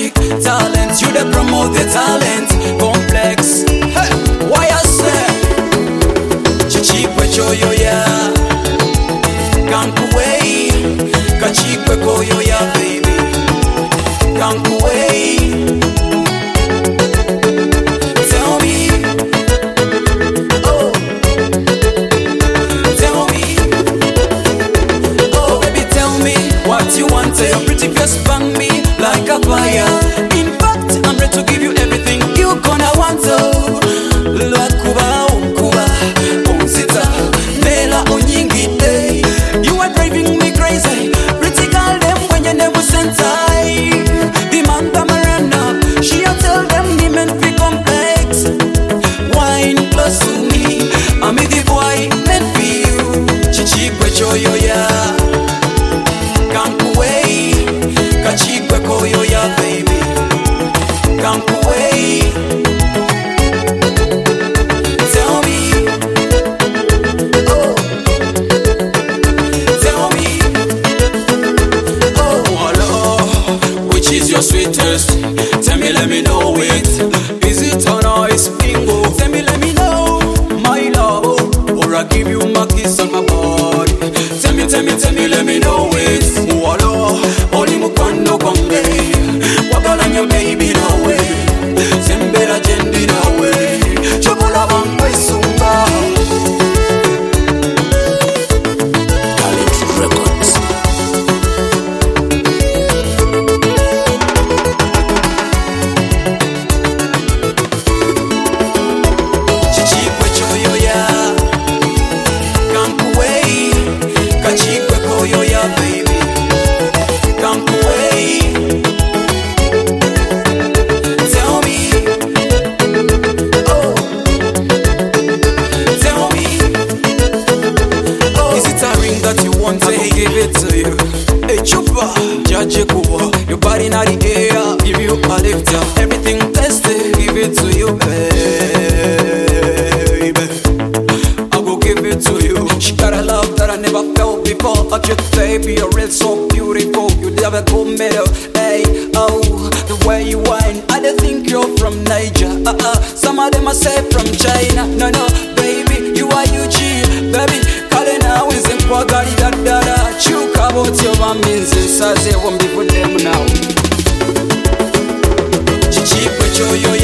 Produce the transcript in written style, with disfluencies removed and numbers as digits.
music talent. You dey promote the talent complex. Hey, why I say chichikwe choyo ya kankuwei kachikwe koyo ya baby kankuwei. Tell me, oh, tell me, oh baby, tell me what you want. Your pretty face bang me like a fire. In fact, I'm ready to give you everything you gonna want. Oh, Luakuba, Unkuba, Unsita, Mela, Onyingite. You are driving me crazy. Pretty girl, them when you never sent I. Demanda Miranda, she'll tell them the men feel complex. Wine close to me, I'm the boy meant for you. Chichikwe choyo ya kankuwei kachikwe koyo ya baby kankuwei. Tell me, oh, tell me, oh, hello, which is your sweetest? Tell me, let me know it. Is it or not? It's bingo. Tell me, let me know, my love, or I give you my kiss on my body. Tell me, let me know it. Oh, hello, only mukondo konge. Wagalanyo baby no way. Sembera jendi no way. Chobola bangwe sunga. Talent Records. Chichikwe choyo ya kankuwei kachikwe koyo ya baby kankuwei. Tell me, oh, tell me, oh, is it a ring that you want? I will give it to you. Hey chupa, jaje kuwa, your body na the air, give you a lift up. Everything tested, give it to you, baby. I will give it to you. She got a love that I never felt before. I just baby, you're real so beautiful. You never go middle, hey, oh, the way you whine. I don't think you're from Niger. Some of them I say from China. No, baby, you are UG, baby. Calling now is in Kwagari da da da. Chuka about your means and says they won't be for them now. Chichi, put your